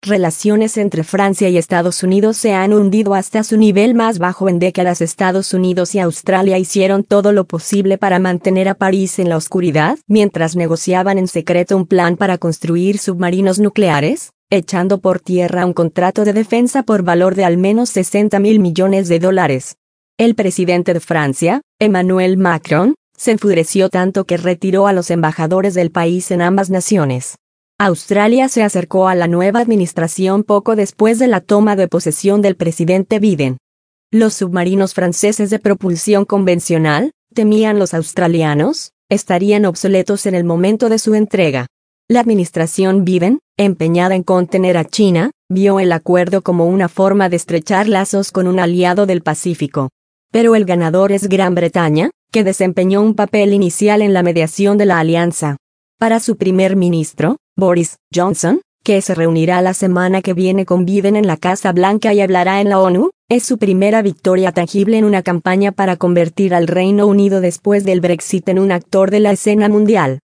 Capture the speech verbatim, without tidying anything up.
Relaciones entre Francia y Estados Unidos se han hundido hasta su nivel más bajo en décadas. Estados Unidos y Australia hicieron todo lo posible para mantener a París en la oscuridad mientras negociaban en secreto un plan para construir submarinos nucleares, echando por tierra un contrato de defensa por valor de al menos sesenta mil millones de dólares. El presidente de Francia, Emmanuel Macron, se enfureció tanto que retiró a los embajadores del país en ambas naciones. Australia se acercó a la nueva administración poco después de la toma de posesión del presidente Biden. Los submarinos franceses de propulsión convencional, temían los australianos, estarían obsoletos en el momento de su entrega. La administración Biden, empeñada en contener a China, vio el acuerdo como una forma de estrechar lazos con un aliado del Pacífico. Pero el ganador es Gran Bretaña, que desempeñó un papel inicial en la mediación de la alianza. Para su primer ministro, Boris Johnson, que se reunirá la semana que viene con Biden en la Casa Blanca y hablará en la ONU, es su primera victoria tangible en una campaña para convertir al Reino Unido después del Brexit en un actor de la escena mundial.